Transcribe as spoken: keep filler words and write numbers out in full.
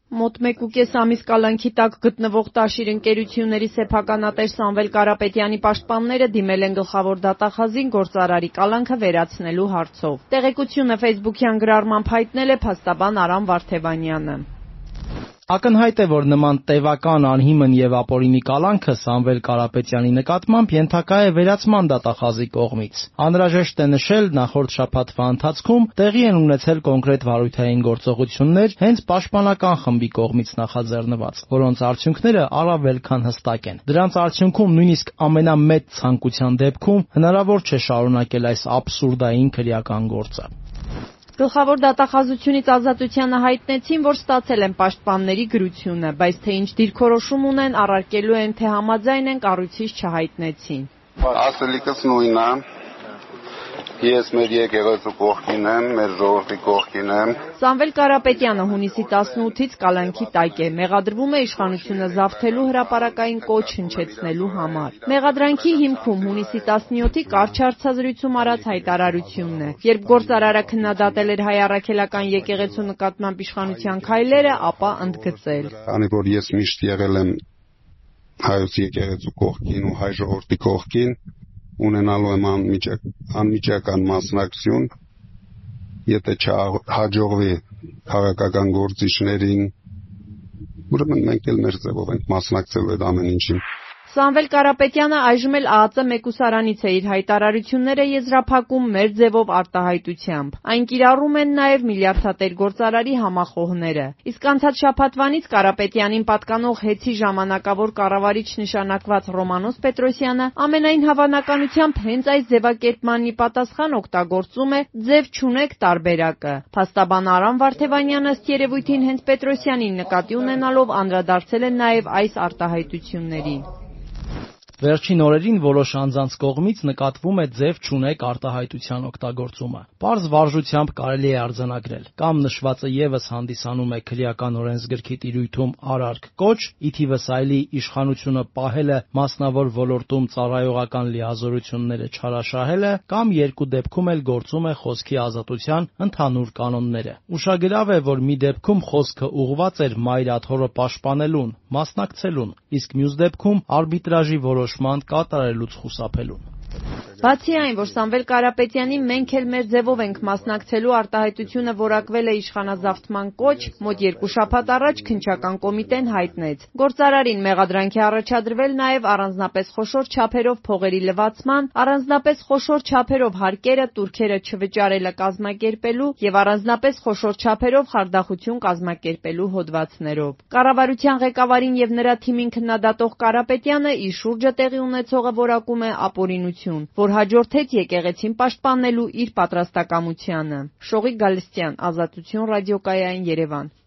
Մոտ մեկ ու կես ամիս կալանքի տակ գտնվող Տաշիր ընկերությունների սեփականատեր Սամվել Կարապետյանի պաշտպանները դիմել են գլխավոր դատախազին գործարարի կալանքը վերացնելու հարցով։ Տեղեկությունը ֆեյսբուքյան գրառմամբ հայտնել է փաստաբան Արամ Վարդևանյանը։ Ակնհայտ է, որ նման տևական, անհիմն եւ ապօրինի կալանքը Սամվել Կարապետյանի նկատմամբ ենթակա է վերացման դատախազի կողմից։ Անհրաժեշտ է նշել, նախորդ շաբաթվա ընթացքում տեղի են ունեցել կոնկրետ վարույթային գործողություններ հենց պաշտպանական խմբի կողմից նախաձեռնված, որոնց արդյունքները առավել քան հստակ են։ Դրանց արդյունքում նույնիսկ ամենամեծ ցանկության դեպքում հնարավոր չէ շարունակել այս աբսուրդային քրեական գործը։ Գլխավոր դատախազությունից ազատությանը հայտնեցին, որ ստացել են պաշտպանների գրությունը, բայց թե ինչ դիրքորոշում ունեն, առարկելու են, թե համաձայն են, կառույցից չհայտնեցին։ Ասելիքս նույնն է։ Ես մեր եկեղեցու կողքին եմ, մեր ժողովրդի կողքին եմ։ Սամվել Կարապետյանը հունիսի տասնութից կալանքի տակ է, մեղադրվում է իշխանությունը զավթելու հրապարակային կոչ հնչեցնելու համար։ Մեղադրանքի հիմքում հունիսի տասնյոթի կարճ հարցազրույցում արած հայտարարությունն է։ Երբ գործարարը քննադատել էր հայ առաքելական եկեղեցու նկատմամբ իշխանության քայլերը, ապա ընդգծել. Քանի որ ես միշտ եղել եմ հայոց եկեղեցու կողքին ու հայ ժողովրդի կողքին, ունենալու եմ անմիջական մասնակցություն, եթե չհաջողվի քաղաքական գործիչներին, ուրեմն մենք էլ մեր ձևով ենք մասնակցելու այդ ամեն ինչին։ Սամվել Կարապետյանը այժմ էլ ԱԱԾ մեկուսարանից է իր հայտարարությունները եզրափակում մեր ձևով արտահայտությամբ։ Այն կիրառում են նաև միլիարդատեր գործարարի համախոհները։ Իսկ անցած շաբաթվանից Կարապետյանին պատկանող հեծի ժամանակավոր կառավարիչ նշանակված Ռոմանոս Պետրոսյանը ամենայն հավանականությամբ հենց այս ձևակերպմանն ի պատասխան օգտագործում է «ձև չունեք» տարբերակը։ Փաստաբան Արամ Վարդևանյանը ըստ երևույթին հենց Պետրոսյանին նկատի ունենալով անդրադարձել են նաև այս արտահայտություններին։ Վերջին օրերին որոշ անձանց կողմից նկատվում է «ձև չունեք» արտահայտության օգտագործումը։ Պարզ վարժությամբ կարելի է արձանագրել։ Կամ նշվածը ևս հանդիսանում է քրեական օրենսգրքի տիրույթում արարք կոչ, ի թիվս այլի իշխանությունը պահելը մասնավոր ոլորտում ծառայողական լիազորությունները չարաշահելը, կամ երկու դեպքում էլ գործում է խոսքի ազատության ընդհանուր կանոնները։ Ուշագրավ է, որ մի դեպքում խոսքը ուղղված էր մայր աթոռը պաշտպանելուն, մասնակցելուն, իսկ մյուս դեպքում արբիտրաժի որոշման կատարելուց խուսափելուն։ Բացի այն, որ Սամվել Կարապետյանի «մենք էլ մեր ձևով ենք մասնակցելու» արտահայտությունը որակվել է իշխանազավթման կոչ, մոտ երկու շաբաթ առաջ քննչական կոմիտեն հայտնեց. Գործարարին մեղադրանք է առաջադրվել նաև առանձնապես խոշոր չափերով փողերի լվացման, առանձնապես խոշոր չափերով հարկերը տուրքերը չվճարելը կազմակերպելու և առանձնապես խոշոր չափերով խարդախություն կազմակերպելու հոդվածներով։ Կառավարության ղեկավարին և նրա թիմին քննադատող Կարապետյանը իր շուրջը տեղի ունեցողը որակում է ապօրինություն, որ հաջորդեց եկեղեցին պաշտպանելու իր պատրաստակամությանը։ Շողիկ Գալստյան, Ազատություն ռադիոկայան, Երևան։